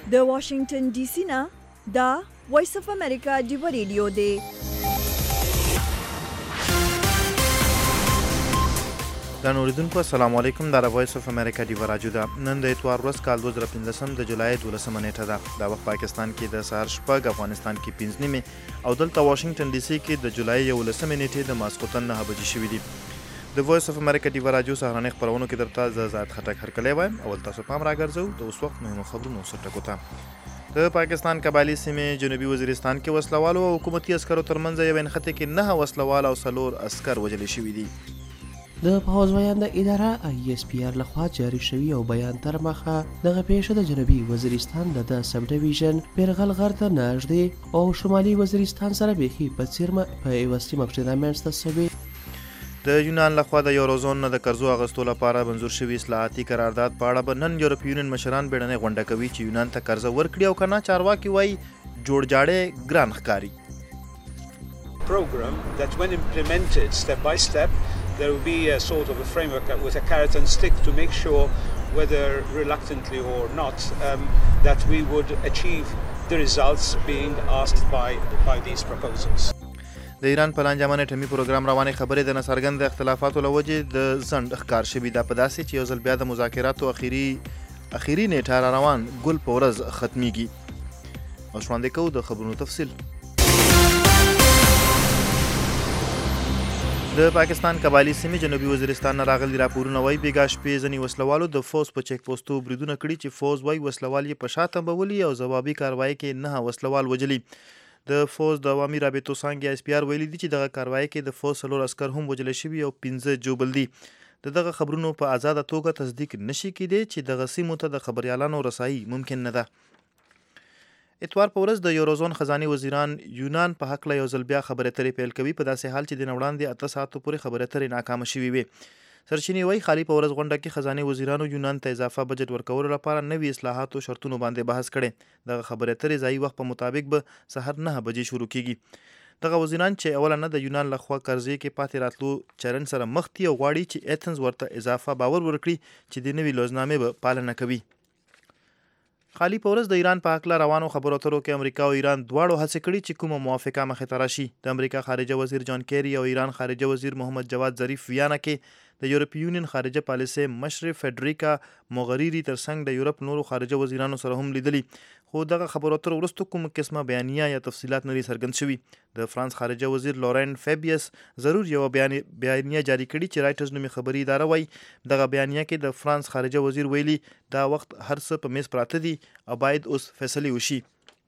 د واشنگټن ډي سي نه دا وایس اف امریکا ډیو ریډیو دی. د اوریدونکو السلام علیکم. دا وایس اف امریکا ډیو راډیو ده. نن د اتوار ورځ کال 2015 د جولای 12 نیټه ده. دا وخت پاکستان کې د سهار شپږ، افغانستان کې 5 نیمه او دلته واشنگټن ډي سي کې د جولای 11 نیټې د ماسخوتن 9 بجې شوې دي. د وایس اف امریکا ډیو راډیو سهارنۍ خبرونو کې درته زه زاد خټک هرکلی وایم. اول تاسو پام راګرځو د اوس وخت مهمو خبرونو سرټکو ته. د پاکستان قبایلی سیمې جنوبي وزیرستان کې وسلوالو او حکومتي عسکرو ترمنځ یو نښتې کې 9 وسلوال او 4 عسکر وژل شوي دي. د پوځ بیان د اداره ISPR لخوا جاری شوی او بیان تر مخه دغه پیښه د جنوبي وزیرستان د سب ډیویژن پیرغل غر ته نږدې او شمالي وزیرستان سره بیخي په څیرمه په یوستي مقصد رامنځته شوی. د یونان لخوا د یوروزون نه د قرضو اخیستو لپاره منظور شوي اصلاحاتي قرارداد په اړه به نن یورپي یونین مشران بیړنۍ غونډه کوي چې یونان ته قرضه ورکړي او که نه چارواکي وایي جوړجاړی ګران ښکاري. Program that when implemented step by step there will be a sort of a framework with a carrot and stick to make sure whether reluctantly or not that we would achieve the results being asked by these proposals. د ایران په لانجمن اټومي پروګرام روانې خبرې د ناڅرګند اختلافاتو له وجې د ځنډ ښکار شوي. دا په داسې چې یو ځل بیا د مذاکراتو اخري نیټه را روان ګل په ورځ ختمیږي. اوس وړاندې کوو د خبرونو تفصیل. د پاکستان قبایلی سیمې جنوبي وزیرستان نه راغلي راپورونه وایي بېګا شپې ځینې وسلوالو د فوز په چیک پوسټو بریدونه کړي چې فوز وایي وسلوال یې په شا تمبولي او ځوابي کاروایي کې 9 وسلوال وژلي. د فوز د عوامي رابطو څانګې ISPR ویلي دي چې دغه کاروایي کې د فوز 4 عسکر هم وژل شوي او 15 جوبل دي. د دغه خبرونو په آزاده توګه تصدیق نشي کېدی چې دغه سیمو ته د خبریالانو رسایي ممکن نه ده. اتوار په ورځ د یوروزون خزاني وزیران یونان په هکله یو ځل بیا خبرې اترې پیل کوي، په داسې حال چې د نه وړاندې 8 ساعتو پورې خبرې اترې ناکامه شوي وي. سرچینې وایي خالي په ورځ غونډه کې خزاني وزیرانو یونان ته اضافه بجټ ورکولو لپاره نوي اصلاحاتو شرطونو باندې بحث کړی. دغه خبرې اترې ځایي وخت په مطابق به سحر 9 بجې شروع کیږي. دغه وزیران چې اوله نه د یونان لخوا قرضې کې پاتې راتلو چرن سره مخ دي او غواړي چې ایتنز ورته اضافه باور ورکړي چې د نوي لوزنامې به پالنه کوي. خالي په ورځ د ایران په هکله روانو خبرو اترو کې امریکا او ایران دواړو هڅې کړي چې کومه موافقه مخې ته راشي. د امریکا خارجه وزیر جان کیری او ایران خارجه وزیر محمد جواد ظریف ویانا کې د یورپي یونین خارجه پالیسي مشر فیډریکا موغریری ترڅنګ د یورپ نورو خارجه وزیرانو سره هم لیدلي، خو دغه خبرو اترو وروسته کوم قسمه بیانیه یا تفصیلات نه دي څرګند شوي. د فرانس خارجه وزیر لورین فیبیس ضرور یو بیانیه جاری کړي چې رایټرز نومي خبري اداره وایي. دغه بیانیه کې د فرانس خارجه وزیر ویلي دا وخت هر څه په میز پراته دي او باید اوس فیصلې وشي.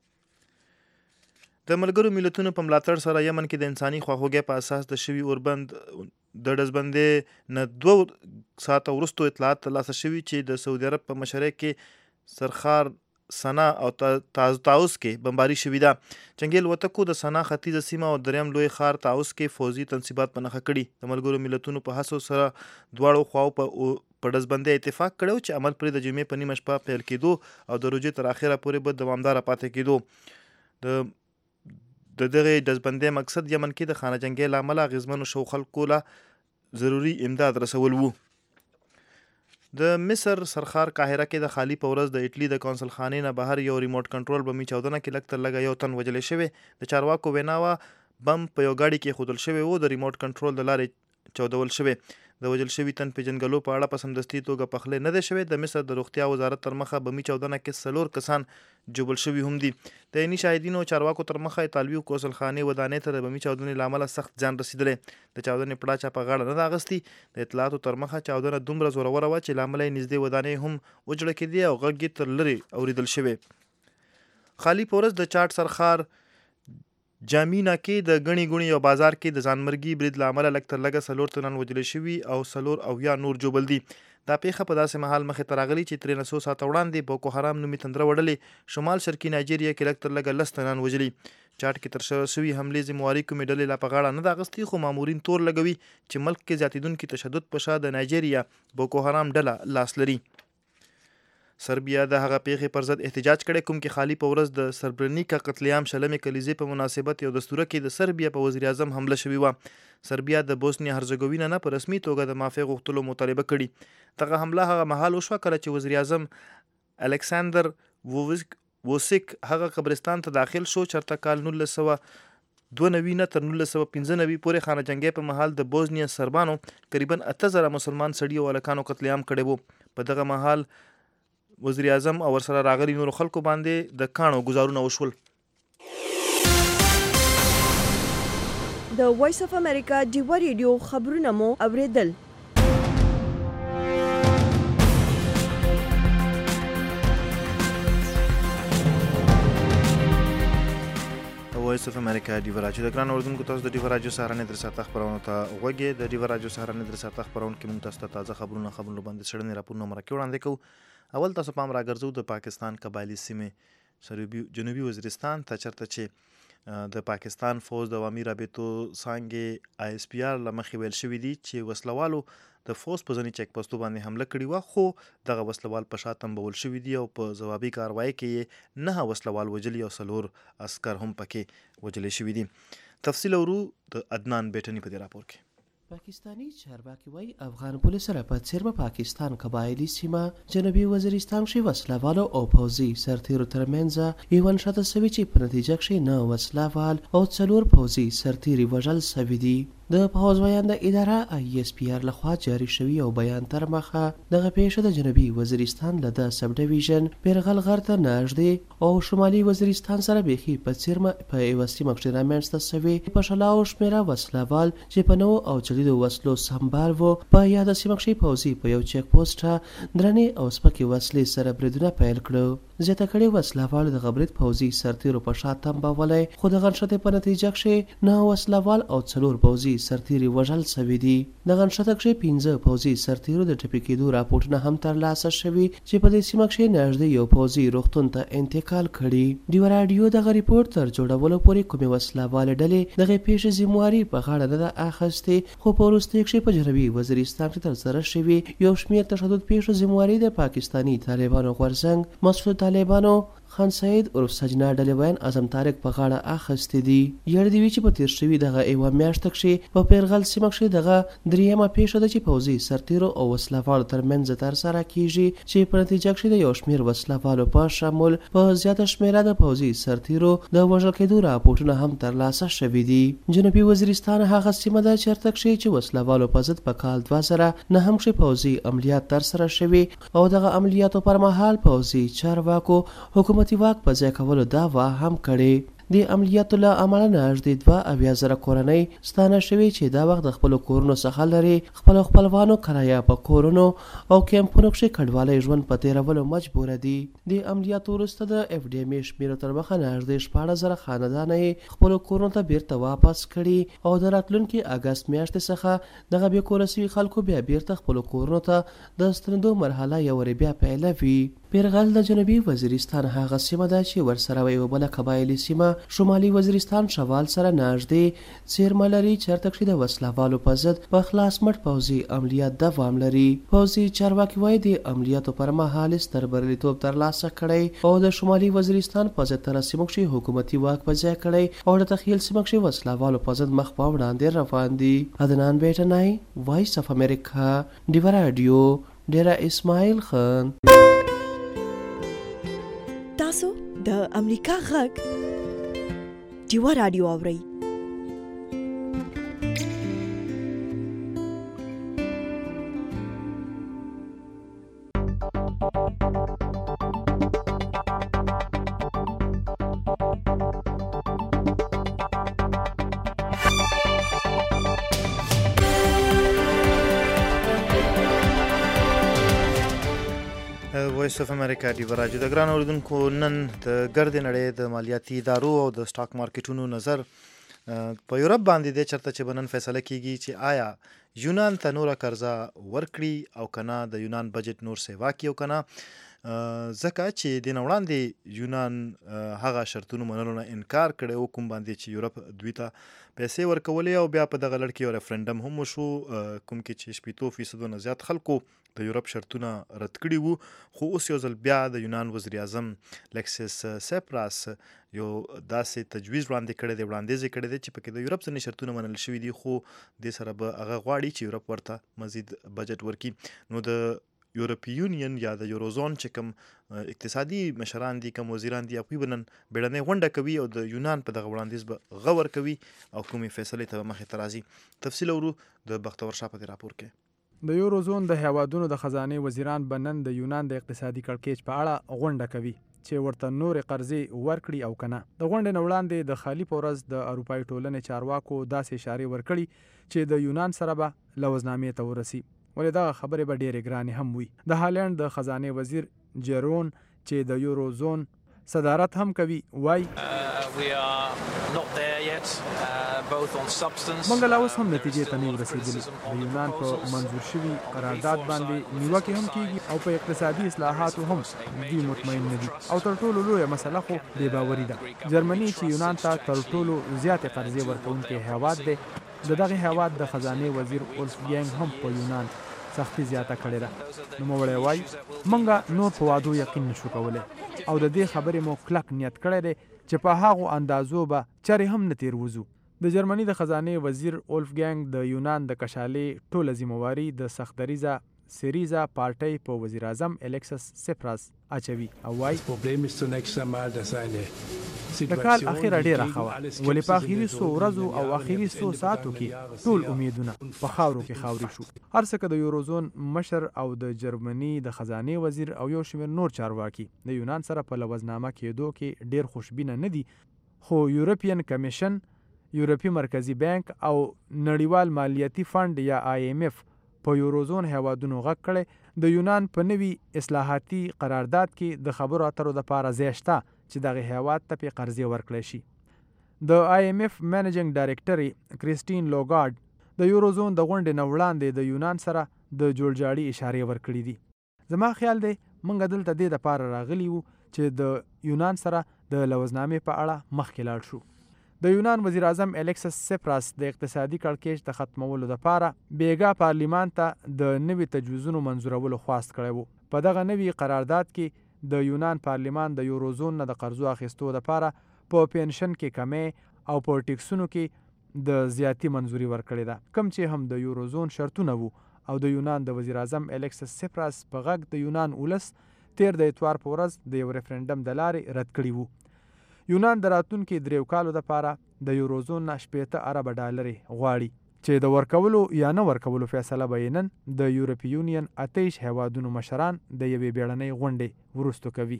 د ملګرو ملتونو په ملاتړ سره یمن کې د انساني خواخوږۍ په اساس د شوي اوربند د ډزبندۍ نه 2 ساعته وروسته اطلاعات ترلاسه شوي چې د سعودي عرب په مشرۍ کې سرخار سنا او تاوس کې بمباري شوې ده. جنګي الوتکو د سنا ختیځه سیمه او دریم لوی ښار تاوس کې فوزي تنصیبات په نښه کړي. د ملګرو ملتونو په هڅو سره دواړو خواو په ډزبندۍ اتفاق کړی چې عمل پرې د جمعې په نیمه شپه پیل کېدو او د روژې تر اخره پورې به دوامداره پاتې کېدو. د دغه ډزبندۍ مقصد یمن کې د خانه جنګۍ له امله اغېزمنو شو خلکو له ضروري امداد رسول وو. د مصر سرخار قاهره کې د خالي په ورځ د اټلي د کونسل خانې نه بهر یو ریموټ کنټرول بمي چاودنه کې لږ تر لږه 1 تن وژلی شوی. د چارواکو ویناوه بم په یو ګاډي کې ښودل شوی و، د ریموټ کنټرول د لارې چودول شوی. د وژل شوي تن پیژنګلو په اړه په سمدستي توګه پخلی نه دی شوی. د مصر د روغتیا وزارت تر مخه بمي چاودنه کې 4 کسان جوبل شوي هم دي. د عیني شاهدینو او چارواکو تر مخه ایټالوي کونسل خانې ودانۍ ته د بمي چاودنې له امله سخت زیان رسېدلی. د چاودنې پړه چا په غاړه نه ده اخیستې. د اطلاعاتو تر مخه چاودنه دومره زوروره وه چې له امله یې نږدې ودانۍ هم وجړه کېدې او غږ یې تر لرې اورېدل شوی. خالي په ورځ د چاټ سرخار جامینا کې د ګڼې ګوڼې یو بازار کې د ځانمرګي برید له امله لږ تر لږه 4 تنان وژلي شوي او 4 نور جوبل دي. دا پیښه په داسې مهال مخې ته راغلي چې ترې 900 ساعته وړاندې بوکو حرام نومي تندره وړلې شمال شرقي نایجیریا کې لږ تر لږه 10 تنان وژلي. چاټ کې ترسره شوي حملې ذمواري کومې ډلې لا په غاړه نه ده اخیستې، خو مامورین تور لګوي چې ملک کې زیاتېدونکي تشدد په شا د نایجیریا بوکو حرام ډله لاس لري. سربیا د هغه پیښې پر ضد احتجاج کړی کوم کې خالي په ورځ د سربرنیکا قتل عام شلمې کلیزې په مناسبت یو دستوره کې د سربیا په وزیر اعظم حمله شوې وه. سربیا د بوسنیا هرزګوینا نه په رسمي توګه د معافۍ غوښتلو مطالبه کړې. دغه حمله هغه مهال وشوه کله چې وزیر اعظم الکساندر ووسیک هغه قبرستان ته داخل شو چرته کال 1992 نه تر 1995 پورې خانه جنګي په مهال د بوزنیا سربانو قریبا 8000 مسلمان سړي او هلکانو قتل عام کړی وو. په دغه مهال وزیر اعظم او ورسره راغلي نورو خلکو باندې د کاڼو ګزارونه وشول. د وایس اف امریکا ډیوه ریډیو خبرونه مو اوریدل. وایس اف امریکا ډیوه راډیو د ګران اردوونکو تاسو د ډیوه راډیو سهارنۍ در ساعته خبرونو ته غوږی. د ډیوه راډیو سهارنۍ در ساعته خبرونو کې موږ تاسو ته تازه خبرونه باندې څېړنې راپورونه مرکه وړاندې کوو. اول تاسو پام راګرځو د پاکستان قبایلي سیمې جنوبي وزیرستان ته چرته چې د پاکستان فوج د عوامي رابطو څانګې ISPR له مخې ویل شوي دي چې وسلوالو د فوج په ځینې چک پوسټو باندې حمله کړې وه، خو دغه وسلوال په شا تنبول شوي دي او په ځوابي کاروایي کې یې 9 وسلوال وژلي او 4 عسکر هم پکې وژلي شوي دي. تفصیل اورو د عدنان بیټني په دې راپور کې. پاکستانی چارواکي وایي افغان پولیس سره په څېر پاکستان قبایلي سیمه جنوبي وزیرستان کې وسلوالو او پوځي سرتیرو ترمنځ یو انشاته سوي چې په نتیجه کې 9 وسلوال او 4 پوځي سرتیري وژل سوي دي. د پوځ ویانده اداره ISPR لخوا جاري شوی او بیان تر مخه دغه پیښه د جنوبي وزیرستان له د سب ډیویژن بیرغل غر ته نږدې او شمالي وزیرستان سره بیخي په څېر په یوه سیمه کې رامنځته سوي په شلاو شمېره وسلوال چې په نوو او جدیدو وسلو سمبال وو په یاده سیمه کې پوځي په یو چک پوسټ درنې او سپکې وسلې سره بریدونه پیل کړو. زیاته کړې وسلوال د برید پوځي سرتیرو په شا تنبولی، خو د غنښتې په نتیجه کې 9 وسلوال او 4 پوځي سرتیري وژل سوي دي. د غنښته کې 15 پوځي سرتیرو د ټپي کېدو راپورټونه هم ترلاسه شوي چې په دې سیمه کې نږدې یو پوځي روغتون ته انتقال کړي. ډیوه راډیو دغه ریپورټ تر جوړولو پورې کومې وسلوالې ډلې دغه پیښې ذمهواري په غاړه نه ده اخیستې، خو په وروستیو کې په جنوبي وزیرستان کې ترسره شوي یو شمېر تشدد پیښو ذمهواري د پاکستاني طالبانو غورځنګ مسعود طالبانو خان سعید عرف سجنا ډلې وین اعظم طارق په غاړه اخیستې دي. یاد دی چې په تیر شوي دغه یوه میاشت کې په پیرغل سیمه کې دغه دریمه پیښه ده چې پوځي سرتیرو او وسلوالو ترمنځ ترسره کیږي چې په نتیجه کې د یو شمېر وسلوالو په شمول په زیاته شمېره د پوځي سرتیرو د وژل کېدو راپورټونه هم ترلاسه شوي دي. جنوبي وزیرستان هغه سیمه ده چېرته چې وسلوالو په ضد په کال 2009 کې پوځي عملیات ترسره شوي او دغه عملیاتو پر مهال پوځي چارواکو حکومتي واک په ځای کولو دعوا هم کړې. د عملیاتو له امله نږدې 72,000 کورنۍ ستانه شوي چې دا وخت د خپلو کورونو څخه لري خپلو خپلوانو کرایه په کورونو او کیمپونو کې کډوالی ژوند په تېرولو مجبوره دي. د عملیاتو وروسته د FDM شمېرو تر مخه نږدې 14,000 خاندانۍ خپلو کورونو ته بیرته واپس کړي او د راتلونکي اګست میاشتې څخه دغه بې کوره سوي خلکو بیا بیرته خپلو کورونو ته د ستنېدو مرحله یو وارې بیا پیلوي. پیرغل د جنوبي وزیرستان هغه سیمه ده چې ورسره یوه بله قبایلي سیمه شمالي وزیرستان شوال سره نږدې څیرمه لري چېرته چې د وسلوالو په ضد په خلاص مټ پوځي عملیات دوام لري. پوځي چارواکي وایي د عملیاتو پر مهال ستر بریالیتوب ترلاسه کړی او د شمالي وزیرستان په زیاتره سیمو کې حکومتي واک په ځای کړی او د تخیل سیمه کې وسلوالو په ضد مخ په وړاندې روان دي. عدنان بیټنی، وایس اف امریکا، ډیوه راډیو، ډیره اسماعیل خان. تاسو د امریکا غږ ډیوه راډیو اورئ. وایس اف امریکا ډیوه راډیو د ګران اردوونکو نن د ګردې نړۍ د مالیاتي ادارو او د سټاک مارکیټونو نظر په یورپ باندې دی چېرته چې به نن فیصله کیږي چې آیا یونان ته نوره قرضه ورکړي او که نه د یونان بجټ نور سیوا کړي او که نه، ځکه چې د نه وړاندې یونان هغه شرطونو منلو نه انکار کړی و کوم باندې چې یورپ دوی ته پیسې ورکولې او بیا په دغه لړ کې یو ریفرنډم هم وشو کوم کې چې 80% نه زیات خلکو د یورپ شرطونه رد کړي وو. خو اوس یو ځل بیا د یونان وزیر اعظم لیکسیس سیپراس یو داسې تجویز وړاندې کړی دی چې پکې د یورپ ځینې شرطونه منل شوي دي، خو دې سره به هغه غواړي چې یورپ ورته مزید بجټ ورکړي. نو د یورپی یونین یا د یوروزون چې کوم اقتصادي مشران دي کوم وزیران دي هغوی به نن بیړنۍ غونډه کوي او د یونان په دغه وړاندیز به غور کوي او کومې فیصلې ته به مخې ته راځي. تفصیل اورو د بختور شاه په دې راپور کې. د یوروزون د هیوادونو د خزانې وزیران به نن د یونان د اقتصادي کړکېچ په اړه غونډه کوي چې ورته نورې قرضې ورکړي او کنه. د غونډې نه وړاندې د خالي په ورځ د اروپایي ټولنې چارواکو داسې اشارې ورکړي چې د یونان سره به لوزنامې ته ورسي، ولې دغه خبرې به ډېرې ګرانې هم وي. د هالند د خزانې وزیر جیرون چې د یوروزون صدارت هم کوي وایي موږ لا اوس هم نتیجې ته نه رسېدلي. د یونان په منظور شوي قرارداد باندې نیوکې هم کېږي او په اقتصادي اصلاحاتو هم دوی مطمئن نه دي او تر ټولو لویه مسله خو بې باوري ده. جرمني چې یونان ته تر ټولو زیاتې قرضې ورکوونکی هیواد دی، د دغه هیواد د خزانې وزیر اولفګینګ هم په یونان سختي زیاته کړې ده. نوموړی وایي موږ نور په وعدو یقین نشو کولی او د دې خبرې مو کلک نیت کړی دی چې په هغو اندازو به چرې هم نه تېروځو. د جرمني د خزانې وزیر اولفګینګ د یونان د کشالې ټوله ذمهواري د سختدریزه سیریزا پارټۍ په وزیر اعظم الیکسس سپراس اچوي او وایي د کال اخیره ډېره ښه وه، ولې په اخري څو ورځو او اخري څو ساعتو کې ټول امیدونه په خاورو کې خاورې شو. هر څه که د یوروزون مشر او د جرمني د خزانې وزیر او یو شمېر نور چارواکي د یونان سره په لوزنامه کېدو کې ډېر خوشبینه نه دي، خو یورپین کمیشن، یورپي مرکزي بانک او نړیوال مالیاتي فنډ یا IMF په یوروزون هیوادونو غږ کړی د یونان په نوي اصلاحاتي قرارداد کې د خبرو اترو دپاره ځای شته چې دغه هیواد ته پې قرضې ورکړی شي. د IMF منیجنګ ډایرکټرې کریسټین لوګارډ د یوروزون د غونډې نه وړاندې د یونان سره د جوړجاړي اشارې ورکړي دي. زما خیال دی موږ دلته دې دپاره راغلي وو چې د یونان سره د لوزنامې په اړه مخکې لاړ شو. د یونان وزیر اعظم الیکسس سپراس د اقتصادي کړکېچ د ختمولو دپاره بیګا پارلیمان ته د نوي تجویزونو منظورولو خواست کړی و. په دغه نوي قرارداد کې د یونان پارلیمان د یوروزون نه د قرضو اخیستو دپاره په پنشن کې کمې او په ټیکسونو کې د زیاتی منظوري ورکړې ده، کوم چې هم د یوروزون شرطونه وو او د یونان د وزیر اعظم الیکسس سپراس په غږ د یونان ولس تیر د اتوار په ورځ د یو ریفرنډم د لارې رد کړي وو. یونان د راتلونکي 3 کالو دپاره د یوروزون نه 80 ارب ډالرې غواړي چې د ورکولو یا نه ورکولو فیصله به یې نن د یورپي یونین 28 هیوادونو مشران د یوې بیړنۍ غونډې وروستو کوي.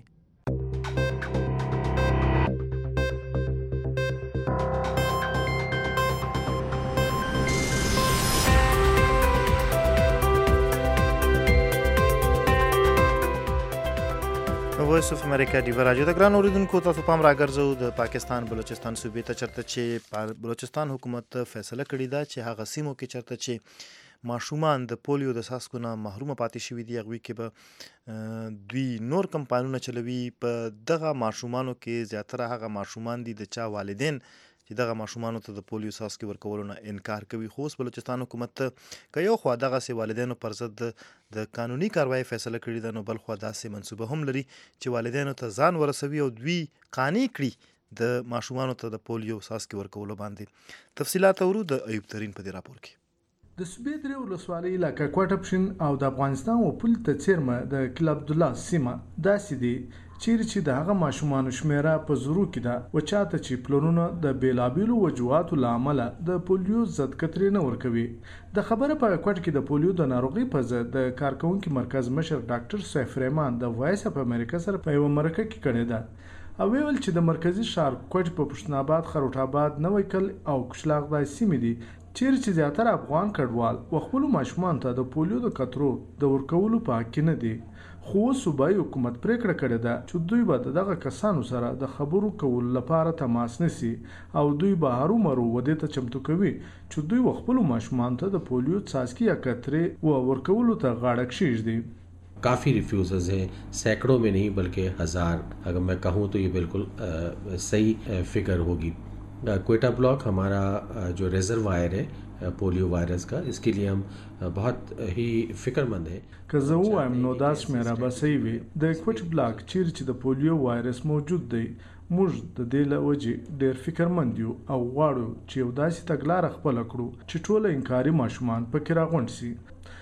وایس اف امریکا ډیوه راډیو د ګران اوریدونکو تاسو پام راګرځو د پاکستان بلوچستان صوبې ته چرته چې بلوچستان حکومت فیصله کړې ده چې هغه سیمو کې چرته چې ماشومان د پولیو د څاڅکو نه محرومه پاتې شوي دي هغوی کې به دوی نور کمپاینونه چلوي. په دغه ماشومانو کې زیاتره هغه ماشومان دي د چا والدین چې دغه ماشومانو ته د پولیو څاڅکي ورکولو نه انکار کوي. خو اوس بلوچستان حکومت که یو خوا دغسې والدینو پر ضد د قانوني کاروایي فیصله کړې ده، نو بل خوا داسې منصوبه هم لري چې والدینو ته ځان ورسوي او دوی قانع کړي د ماشومانو ته د پولیو څاڅکي ورکولو باندې. تفصیلات اورو د ایوب ترین په دې راپور کې. د صوبې درې ولسوالۍ لکه کوټه پښین او د افغانستان و پل ته څیرمه د کل عبدالله سیمه داسې دي چیرې چې د هغه ماشومانو شمیره په زرو کې ده و چاته چې پلانونه د بیلابیلو وجوهاتو له امله د پولیو ضد کترې نه ورکوي. د خبره په کوټه کې د پولیو د ناروغۍ په ضد د کارکونکي مرکز مشر ډاکټر سیف رحمان د وایس اف امریکا سره په یوه مرکه کې کړې ده او ویل چې د مرکزی ښار کوټ په پښتون آباد، خروټ آباد، نوی کل او کشلاغ د سیمې دي چیرې چې زیاتره افغان کډوال و خپل ماشومان ته د پولیو د قطرو د ورکولو په حق کې نه دي. خو صوبایي حکومت پریکړه کړې ده چې دوی به دغه کسانو سره د خبرو کولو لپاره تماس نیسي او دوی به هرومرو ودې ته چمتو کوي چې دوی خپل ماشومان ته د پولیو څاڅکي یا قطرې و ورکولو ته غاړه کښیږدي. काफ़ी रिफ्यूज़ल्स हैं, सैकड़ों में नहीं बल्कि हज़ार, अगर मैं कहूँ तो ये बिल्कुल सही फ़िगर होगी. कोयटा ब्लॉक हमारा जो रिजर्वायर है पोलियो वायरस का, इसके लिए हम बहुत ही फ़िक्रमंद हैं. که زه ووایم نو دا شمېره به صحیح وي. د کوټ بلاک چیرې چې د پولیو وایرس موجود دی موږ د دې له وجې ډېر فکرمند یو او غواړو چې یو داسې تګلاره خپله کړو چې ټوله انکاري ماشومان پکې راغونډ سي.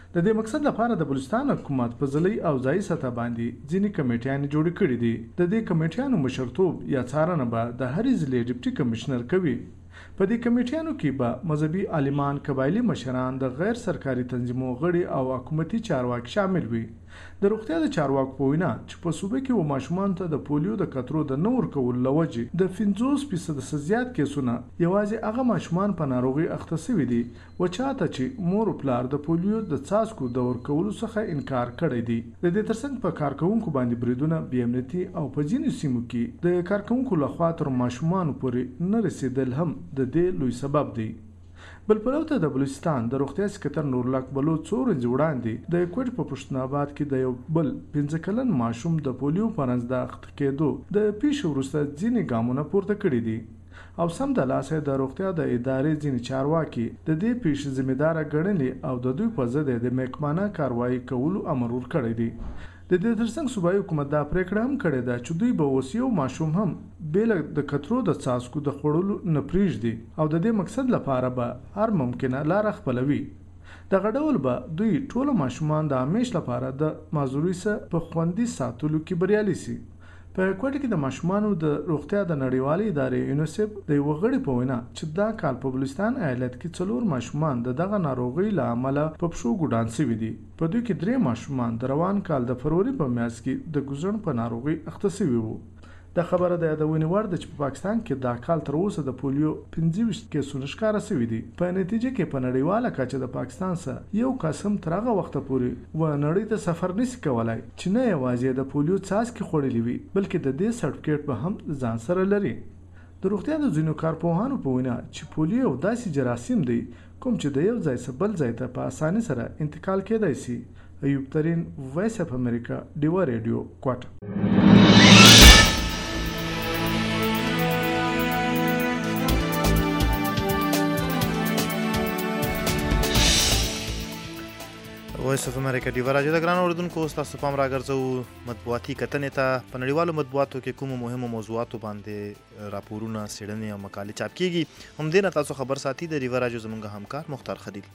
د دې مقصد لپاره د بلوچستان حکومت په ضلعي او ځایي سطح باندې ځینې کمیټیانې جوړې کړې دي. د دې کمیټیانو مشرتوب یا څارنه به د هرې ضلعې ډیپټي کمشنر کوي. په دې کمیټیانو کې به مذهبي عالمان، قبایلي مشران، د غیر سرکاري تنظیمونو غړي او حکومتي چارواکي شامل وي. د روغتیا د چارواکو په وینا چې په صوبه کې ماشومان ته د پولیو د قطرو د نه ورکولو له وجې د 50% څخه زیات کیسونه یوازې هغه ماشومان په ناروغي اخته شوي دي و چاته چې مور او پلار د پولیو د څاڅکو د ورکولو څخه انکار کړی دی. د دې ترڅنګ په کارکوونکو باندې بریدونه، بې امنیتي او په ځینو سیمو کې د کارکوونکو لخوا تر ماشومانو پورې نه رسېدل هم د دې لوی سبب دی. بل پلو ته د بلوچستان د روغتیا سکرټر نورلاک بلوچ څو ورځې وړاندې د کوټ په پښتون آباد کې د یو بل 15 کلن ماشوم د پولیو په رنځ د اخته کېدو د پیښې وروسته ځینې ګامونه پورته کړي دي او سم د لاسه د روغتیا د ادارې ځینې چارواکي د دې پیښې ذمہدار ګڼلي او د دوی په ضد د محکمانه کاروایی کولو امر ورکړی دی. د دې ترڅنګ صوبایي حکومت دا پریکړه هم کړې ده چې دوی به اوس یو ماشوم هم بیل د کترو د څاڅکو د خوړلو نه پریږدي او د دې مقصد لپاره به هر ممکنه لار خپلوي. دغه ډول به دوی ټول ماشومان د همیش لپاره د معذوري څخه په خوندي ساتلو کې بریالي شي. په کوټه کې د ماشومانو د روغتیا د نړیوالې ادارې یونیسف د یو غړي په وینا چې دا کال په بلوچستان ایالت کې 4 ماشومان د دغه ناروغۍ له امله په پښو ګډان شوي دي. په دوی کې 3 ماشومان د روان کال د فروری په میاشت کې د ګوزن په ناروغۍ اخته شوي وو. د خبره د یادونې وړ ده چې په پاکستان کې دا کال تر اوسه د پولیو 25 کیسونه ښکاره شوي دي. په نتیجه کې په نړیواله کچه د پاکستان څخه یو قسم تر هغه وخته پورې و نړۍ ته سفر نشي کولای چې نه یوازې د پولیو څاڅکي خوړلي وي بلکې د دې سرټیفیکیټ به هم ځان سره لري. د روغتیا د ځینو کارپوهانو په وینا چې پولیو یو داسې جراثیم دی کوم چې د یو ځای څخه بل ځای ته په اسانۍ سره انتقال کېدای شي. ایوب ترین، وایس اف امریکا، ډیوا ریډیو، کوټه. وایس اف امریکا ډیوا راډیو د ګرانو اوریدونکو ستاسو پام راګرځو مطبوعاتي کتنې ته. په نړیوالو مطبوعاتو کې کومو مهمو موضوعاتو باندې راپورونه، څېړنې او مقالې چاپ کیږي همدې نه تاسو خبر ساتي. د ډیوا راډیو زموږ همکار مختار خلیل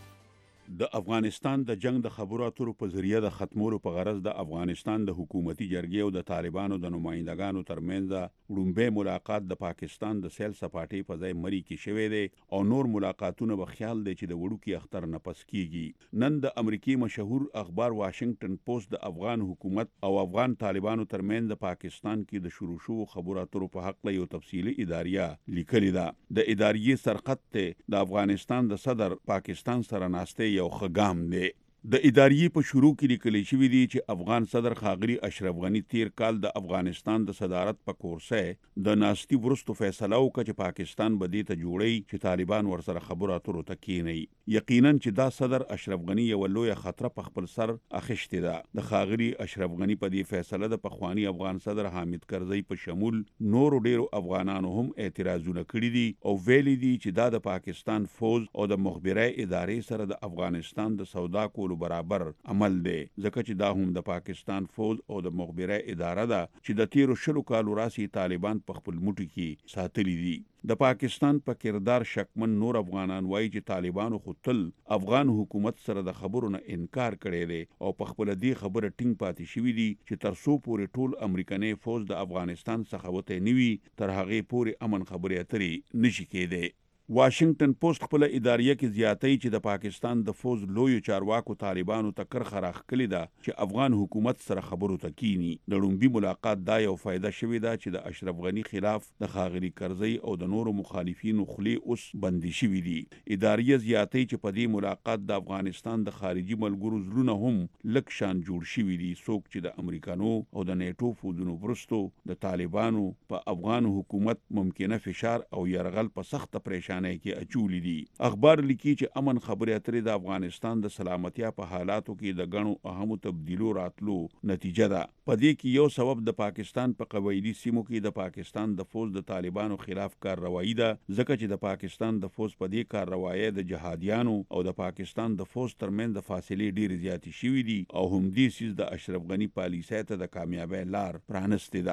د افغانستان د جنگ د خبرو اترو په ذریعه د ختمولو په غرض د افغانستان د حکومتي جرګې او د طالبانو د نمائندګانو ترمنځ وړومبی ملاقات د پاکستان د سیل سپاټۍ په ځای مری کې شوی دی او نور ملاقاتونه به خیال دی چې د وړوکي اختر نه پس کیږي. نن د امریکای مشهور اخبار واشنگټن پوسټ د افغان حکومت او افغان طالبانو ترمنځ د پاکستان کې د شروع شوو خبرو اترو په حق له یو تفصیلي اداریه لیکلې ده. د اداریې سرخط ته د افغانستان د صدر پاکستان سره ناسته یو خګام دی. د اداریې په شروع کې لیکل شوی دی چې افغان صدر ښاغلي اشرف غنی تیر کال د افغانستان د صدارت په کورسه د ناستي ورستو فیصله وکړه چې پاکستان به دې ته جوړي چې طالبان ورسره خبرو اترو ته کینی. یقینا چې دا صدر اشرف غنی یو لوی خطر په خپل سر اخیشته ده. د ښاغلي اشرف غنی په دې فیصله د پخوانی افغان صدر حامد کرزی په شمول نور ډیرو افغانانو هم اعتراضونه کړي دي او ویلي دي چې دا د پاکستان فوج او د مخبري ادارې سره د افغانستان د سودا کولو برابر عمل دی، ځکه چې دا هم د پاکستان فوج او د مخبري اداره ده چې د تیرو 20 کالو راسي طالبان په خپل موټي کې ساتلي دي. د پاکستان په کردار شکمن نور افغانان وایي چې طالبانو خو تل افغان حکومت سره د خبرو نه انکار کړی دی او په خپل دې خبره ټینګ پاتې شوی دي چې تر څو پورې ټول امریکایي فوج د افغانستان څخه وته نیوي تر هغه پورې امن خبرې اترې نشي کېدی. واشنگټن پوسټ خپل اداریه کې زیاتوي چې د پاکستان د فوج لوی چارواکو طالبانو ته کرخه راخکلې ده چې افغان حکومت سره خبرو ته کینی. د لومبي ملاقات دا یو فائدہ شوی ده چې د اشرف غنی خلاف د ښاغلي کرزی او د نورو مخالفینو خلی اوس بندي شوی دي. اداریه زیاتوي چې په دې ملاقات د افغانستان د خارجي ملګرو زړونه هم لک شان جوړ شوی دي، څوک چې د امریکانو او د نیټو فوجونو ورستو د طالبانو په افغان حکومت ممکنه فشار او يرغل په سخت پریشان کې اچولې دي. اخبار لیکي چې امن خبرې اترې د افغانستان د سلامتیا په حالاتو کې د غنو اهمو تبدیلو راتلو نتیجه ده. په دې کې یو سبب د پاکستان په قبایلی سیمو کې د پاکستان د فوج د طالبانو خلاف کارروایی ده، ځکه چې د پاکستان د فوج په دې کارروایی د جهادیانو او د پاکستان د فوج ترمنځ د فاصلې ډېرې زیاتې شوې دي او هم دې سیس د اشرف غنی پالیسۍ ته د کامیابی لار پرانستې ده.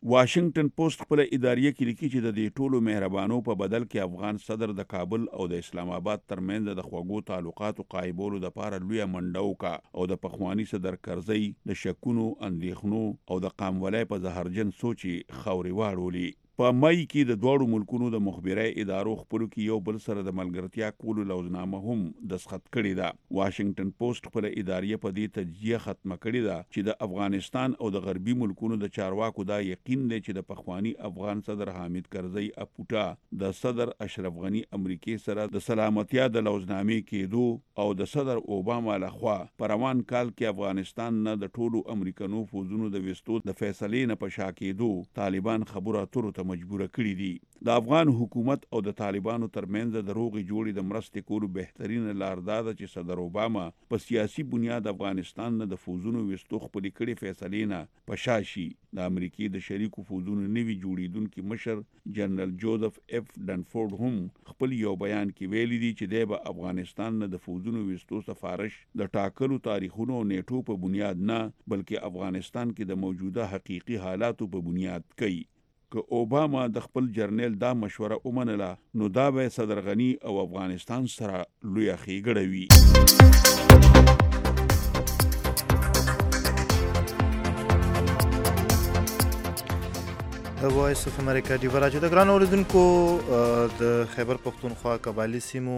واشنگټن پوسټ خپل اداریه کې لیکي چې د دې ټولو مهربانو په بدل کې افغان صدر د کابل او د اسلام آباد ترمنځ د خوږو تعلقاتو قایبولو د لپاره لوی منډه وکړه او د پخوانی صدر کرزی د شکونو اندېښنو او د قامولۍ په زهرجن سوچي خوري واړولې. په مای کې د دوړو ملکونو د مخبري ادارو خپل کې یو بل سره د ملګرتیا کولو لوزنامه هم دستخط کړې ده. واشنگټن پوسټ خپل اداریه په دې تجزیه ختمه کړې ده چې د افغانستان او د غربي ملکونو د چارواکو دا یقین دی چې د پخوانی افغان صدر حامد کرزی اپوټا د صدر اشرف غنی امریکای سره د سلامتیا د لوزنامې کېدو او د صدر اوباما لخوا په روان کال کې افغانستان نه د ټولو امریکانو فوزونو د وستو د فیصلې نه په شا کېدو طالبان خبره اترو مجبور کړی دي. د افغان حکومت او د طالبانو ترمنځ د روغي جوړې د مرستې کولو بهترین لار دا ده چې صدر اوباما په سیاسي بنیاد افغانستان نه د فوزونو وستو خپل کړي فیصلې نه پشاشي. د امریکای د شریکو فوزونو نوي جوړیدونکو مشر جنرال جوزف اف ډنفورد هم خپل یو بیان کې ویلي دي چې د افغانستان نه د فوزونو وستو سفارش د ټاکلو تاریخونو نیټو په بنیاد نه بلکې افغانستان کې د موجوده حقيقي حالاتو په بنیاد کوي. که اوباما د خپل جرنیل دا مشوره ومنله نو دا به صدر غنی او افغانستان سره لوی ښېګړه وي. د وایس اف امریکا دی ورجو د ګران اوریدونکو د خیبر پختونخوا قبایلی سیمو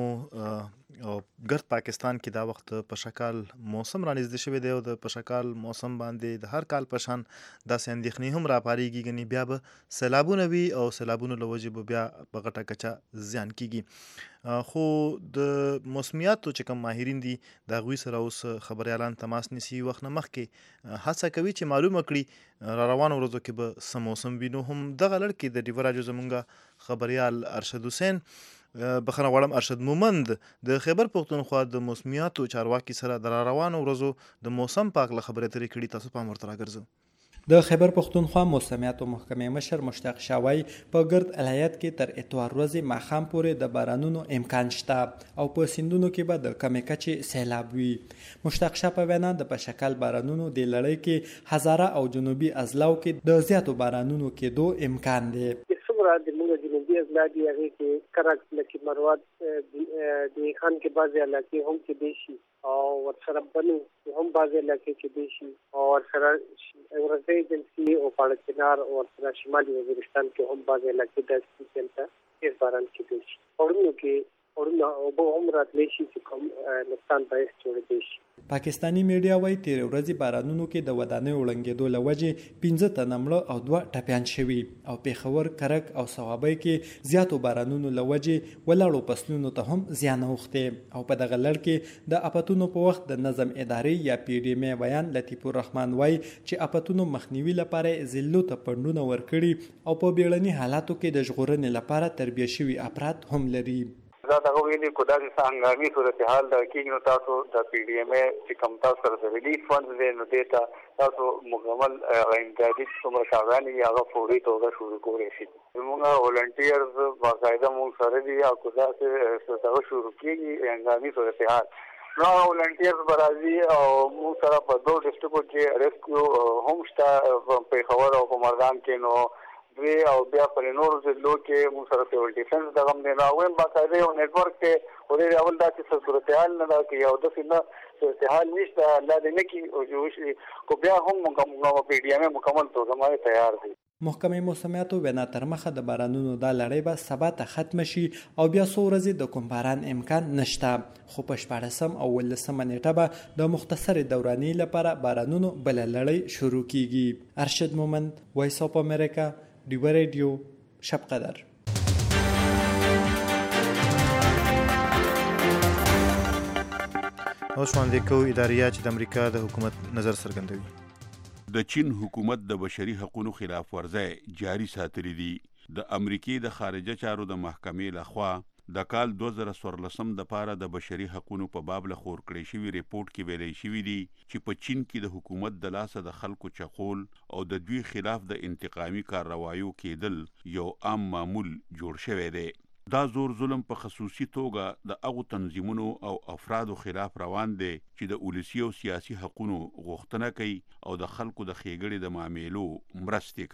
او ګرد پاکستان کې دا وخت په شکل موسم رانږدې شوی دی او د په شکل موسم باندې د هر کال په شان داسې اندېښنې هم راپارېږي ګنې بیا به سیلابونه وي او سیلابونو له وجې به بیا په غټه کچه زیان کیږي. خو د موسمیاتو چې کوم ماهرین دي د هغوی سره اوس خبریالان تماس نیسي وخت نه مخکې هڅه کوي چې معلومه کړي را روانو ورځو کې به څه موسم وي. نو هم دغه لړ کې د ډیوه راډیو زمونږ خبریال ارشد حسین بخښنه غواړم ارشد مومند د خیبر پختونخوا د موسمیاتو چارواکي سره د را روانو ورځو د موسم په اړه خبرې اترې کړي. تاسو پام ورته راګرځو. د خیبر پختونخوا موسمیاتو محکمې مشر مشتاق شاوی په ګرد ولایت کې تر اتوار ورځې ماښام پورې د بارانونو امکان شته او په سیندونو کې به د کمې کچې سیلاب وي. مشتاق شاه په وینا د په شکل بارانونو د لړۍ کې هزاره او جنوبي اضلاعو کې د زیاتو بارانونو کېدو امکان دی. د موږ جنوبي اضلاع دی هغه کې کرک لکه مروت د خان کې بعضي علاقې هم کې دي شي او ورسره بنو هم بعضي علاقې کې دي شي او ورسره ورته ایجنسی او پاړکینار او ورسره شمالي وزیرستان کې هم بعضي علاقې د سپیشل ته باران کې دي شي اورنو کې اورنو او به هم راتلی شي چې کوم نقصان باعث جوړ دي شي. پاکستانی میډیا وايي تیر ورځې بارانونو کې د ودانیو وړنګېدو له وجې 15 تنه مړه او 2 ټپیان شوي او پېښور کرک او صوابۍ کې زیاتو بارانونو له وجې ولاړو فصلونو ته هم زیان اوښتی او په دغه لړ کې د اپتونو په وخت د نظم ادارې یا پی ډي ام ویان لطیف الرحمن وايي چې اپتونو مخنیوي لپاره ضلعو ته پندونه ورکړي او په بیړني حالاتو کې د ژغورنې لپاره تربیه شوي افراد هم لري. دا دغه ویلي کو دا د هنګامي صورتحال د کېږي نو تاسو د پی ډي ام چې کوم تاسو سره د ریلیف فنډز دی نو دیتا تاسو مکمل امدادي څومره کارونه یا هغه فوري توګه شروع کولی شي. موږ ولنټیرز باقاعده موږ سره دي او کو دا څه شروع کېږي هنګامي صورتحال نو ولنټیرز برازي او موږ سره په دوه ډسټرکټو کې ریسکیو هم شته په خبر او په مردان کې نو دوی او بیا په نورو ځلو کې موږ سره سیول ډیفنس دغه نه راویم باقاعده یو نیټورک کې ولې اول دا چې صورتحال نه دا کې یو د څه صورتحال نشته الله دې نه کې او جو کو بیا هم موږ په ډي ام مکمل توګه تیار دي. محکمې موسمیاتو وینا تر مخه د بارانونو دا لړۍ به سبا ته ختم شي او بیا څو ورځې د کوم باران امکان نشته خو په 14 او 15 نیټه به د مختصرې دوراني لپاره بارانونو بل لړۍ شروع کیږي. ارشد مومند وایس اف امریکا ډیوه ریډیو شب قدر. اوس باندې کو اداریه چې د امریکا د حکومت نظر څرګندوي. د چین حکومت د بشري حقوقو خلاف ورزي جاری ساتلي دي. د امریکای د خارجه چارو د محکمې لخوا د کال 2014 د پاره د بشري حقوقو په باب له خور کړی شوی ریپورت کې ویلي شوی دی چې په چین کې د حکومت د لاسه د خلکو چقول او د دوی خلاف د انتقامي کاروایو کېدل یو عام معمول جوړ شوی دی. دا زور ظلم په خصوصي توګه د هغو تنظیمونو او افرادو خلاف روان دی چې د ولسي او سیاسي حقوقو غوښتنه کوي او د خلکو د ښېګړې د معاملو مرستې کوي.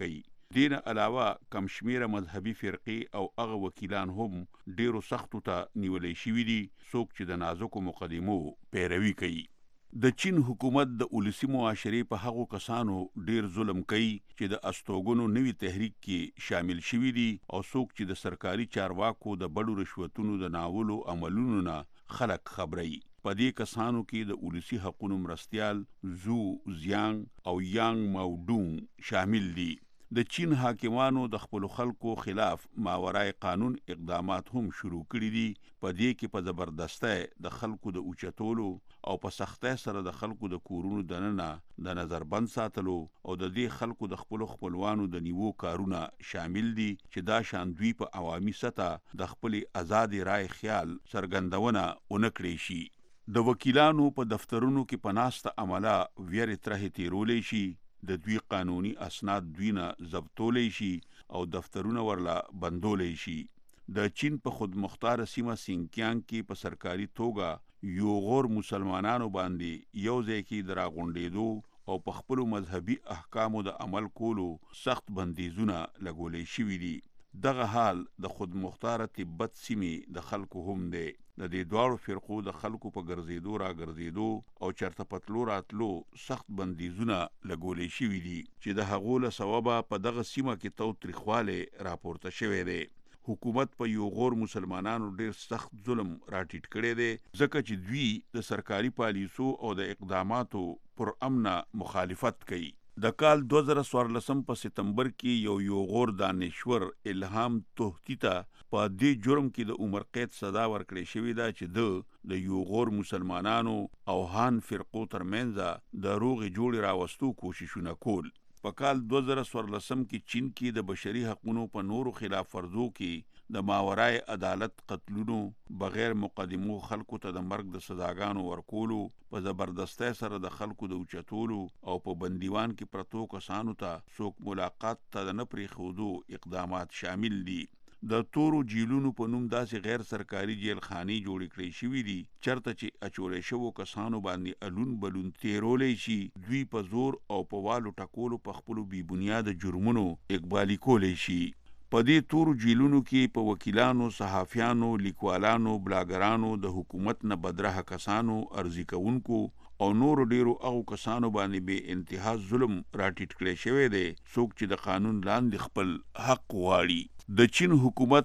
دین علاوه کم شمیره مذهبي فرقې او هغه وکیلان هم ډیرو سختو ته نیولې شوي دي څوک چې د نازکو مقدمو پیروي کوي. د چین حکومت د ولسی معاشرې په هغو کسانو ډیر ظلم کوي چې د استوګنو نوي تحریک کې شامل شوي دي او څوک چې د سرکاري چارواکو د بډو رشوتونو د ناولو عملونو نه خلک خبري. په دې کسانو کې د ولسی حقوقو مرستيال زو زیانګ او یانګ ماودونګ شامل دي. د چین حاکمانو د خپل خلکو خلاف ماورای قانون اقدامات هم شروع کړي دي. په دې کې په زبردسته د خلکو د اوچتولو او په سختۍ سره د خلکو د کورونو دننه د نظر بند ساتلو او د دې خلکو د خپلوانو د نیوو کارونه شامل دي چې دا شان دوی په عوامي سطح د خپل آزاد رائے خیال څرګندونه ونکړي شي. د وکیلانو په دفترونو کې پناسته عمله ویری ترې تیرولې شي. د دوی قانوني اسناد دوی نه ضبطولې شي او دفترونه ورلا بندولې شي. د چین په خود مختار سیمه سینکیانګ کې په سرکاري توګه یو غور مسلمانانو باندې یو ځای کې دراغونډېدو او په خپل مذهبي احکامو د عمل کولو سخت بندیزونه لګولې شوي دي. دغه حال د خود مختار تبت سیمې د خلکو هم دی. د دې دواړو فرقو د خلکو په ګرځېدو را ګرځېدو او چرته پتلو راتلو سخت بندیزونه لګولې شوي دي چې د هغو له سببه په دغه سیمه کې تاوتریخوالی راپورته شوی دی. حکومت په یو غور مسلمانانو ډیر سخت ظلم راټیټ کړی دی ځکه چې دوی د سرکاري پالیسو او د اقداماتو پر امنه مخالفت کوي. د کال 2014 په سپتمبر کې یو غور دانشور الهام توحتی ته په دې جرم کې د عمر قید سزا ورکړې شوې ده چې د یو غور مسلمانانو او هان فرقو ترمنځ د روغې جوړې راوستو کوششونه کول. په کال 2014 کې چین کې د بشري حقوقو په نورو خلاف ورزو کې د ماورای عدالت قتلونو بغیر مقدمو خلکو ته د مرګ د سزاګانو ورکولو په زبردستی سره د خلکو د اوچتولو او په بندیوان کې پرتو کسانو ته څوک ملاقات ته د نه پرېښودو اقدامات شامل دي. د تورو جیلونو په نوم داسې غیر سرکاري جیل خانې جوړې کړې شوي دي چرته چې اچولې شوو کسانو باندې الون بلون تیرولی شي. دوی په زور او په والو ټکولو په خپلو بې بنیاده جرمونو اقبالي کولی شي. په دې تورو جیلونو کې په وکیلانو، صحافیانو، لیکوالانو، بلاګرانو، د حکومت نه بدرحه کسانو، ارزي کوونکو او نورو ډیرو هغو کسانو باندې بې انتها ظلم راټیټ کړی شوی دی څوک چې د قانون لاندې خپل حق غواړي. د چین حکومت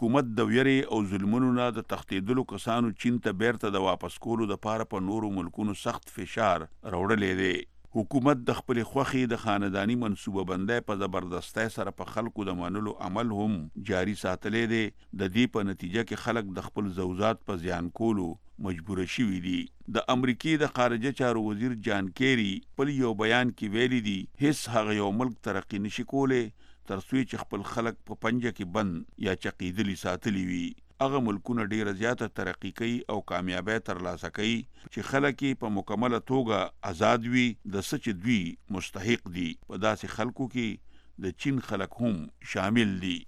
د ویرې او ظلمونو نه د تښتېدلو کسانو چین ته بیرته د واپس کولو دپاره په نورو ملکونو سخت فشار راوړلی دی. حکومت د خپل خوخي د خاندانی منصوبه بندۍ په زبردستی سره په خلکو د منلو عمل هم جاری ساتلې دی. د دې په نتیجه کې خلک د خپل زوزات په زیان کولو مجبور شوي دي. د امریکای د خارجه چارو وزیر جان کیری په یو بیان کې ویلي دي هیڅ هغه یو ملک ترقی نشي کولی تر څو چې خپل خلک په پنجه کې بند یا چقیدلی ساتلی وي. هغه ملکونه ډیره زیاته ترقی کوي او کامیابی ترلاسه کوي چې خلک په مکمله توګه آزاد وي د څه چې دوی مستحق دي. په داسې خلکو کې د چین خلک هم شامل دي.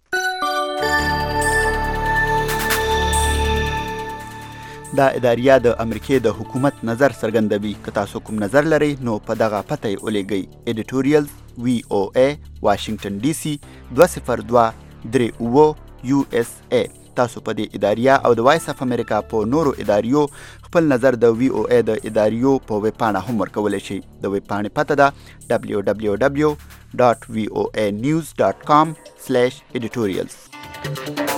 دا اداریه د امریکای د حکومت نظر څرګندوي. که تاسو کوم نظر لرئ نو په دغه پته یې ولیږئ. editorials VOA واشنگټن ډي سي 20238 USA. تاسو په دې اداریه او د وایس اف امریکا په نورو اداریو خپل نظر د VOA د اداریو په ویب پاڼه هم ورکولی شئ. د ویب پاڼې پته ده www.voanews.com/editorials.